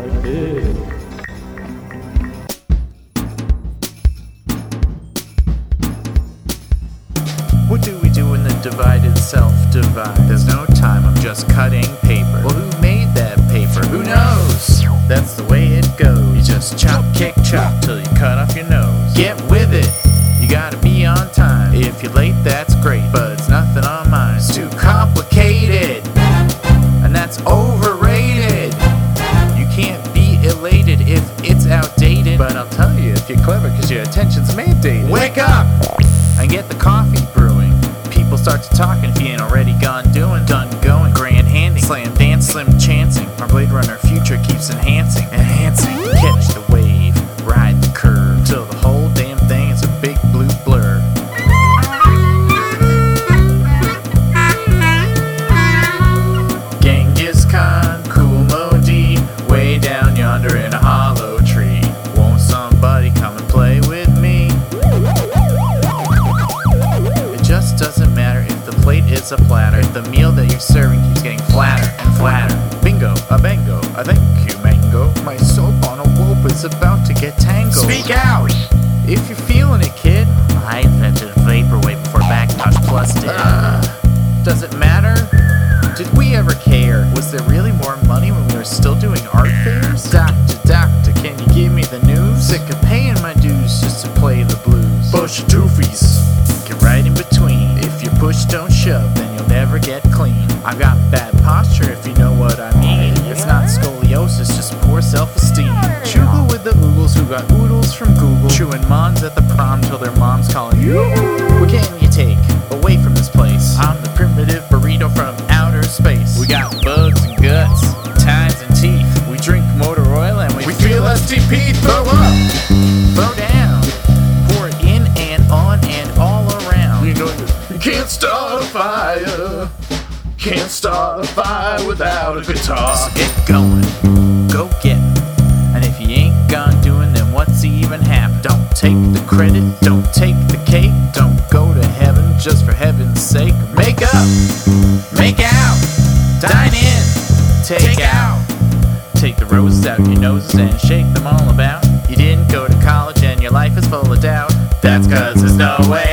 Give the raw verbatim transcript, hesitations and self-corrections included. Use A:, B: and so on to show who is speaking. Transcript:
A: I did.
B: What do we do when the divided self divide? There's no time, I'm just cutting paper. Well, who made that paper? Who knows? That's the way it goes. You just chop, kick, chop till you cut off your nose. Get with it, you gotta be on time. If you're late, that's great, but it's nothing on mine. It's too complicated, and that's overrated. You can't be elated if it's outdated, but I'll tell you if you're clever, cause your attention's mandated. Wake up and get the coffee brewing. People start to talk, and if you ain't already gone doing, done going, grand handing, slam dance, slim chancing. Our Blade Runner future keeps enhancing, enhancing. Catch the wave, ride the curve, till the whole damn thing is a big blue blur. Genghis Khan, cool Modi, way down yonder in a hollow tree. Won't somebody come and play with me? It just doesn't matter if the plate is a platter, if the meal that you're serving keeps getting flatter and flatter. Bingo, a bango, a thank you mango. My soap on a rope is about to get tangled. Speak out if you're feeling it, kid. I invented vaporwave before Macintosh Plus did. Uh, does it matter? Did we ever care? Was there really more money when we were still doing art fairs? Doctor, doctor, can you give me the news? Sick of paying my dues just to play the blues. Bunch of doofies, get right in between. If you push, don't shove, then you'll never get clean. I've got bad posture, if you know what I mean. It's not scoliosis, just poor self-esteem. Chuggle with the oogles who got oodles from Google. Chewing mons at the prom till their mom's calling you. What can you take away from this place? I'm the primitive burrito from outer space. We got bugs and guts, tines and teeth. We drink motor oil and we, we feel S T P. Throw up, throw down, pour it in and on and all around. You know you can't start a fire, can't start a fire without a guitar. So get going, go get it. And if you ain't gone doing, then what's even happened? Don't take the credit, don't take the cake. Don't go to heaven just for heaven's sake. Make up, make out, dine in, take out. Take the roses out of your noses and shake them all about. You didn't go to college and your life is full of doubt. That's cause there's no way